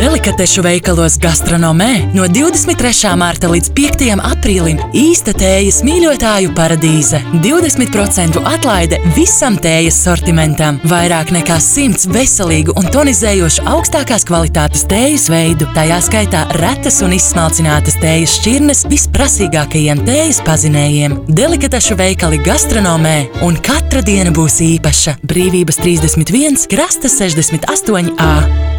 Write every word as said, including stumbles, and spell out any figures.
Delikatešu veikalos Gastronomē no divdesmit trešā marta līdz piektajam aprīlim īsta tējas mīļotāju paradīze. divdesmit procentu atlaide visam tējas sortimentam. Vairāk nekā simts veselīgu un tonizējošu augstākās kvalitātes tējas veidu. Tajā skaitā retas un izsmalcinātas tējas šķirnes visprasīgākajiem tējas pazinējiem. Delikatešu veikali Gastronomē un katra diena būs īpaša. Brīvības trīsdesmit viens, Krasta sešdesmit astoņi A.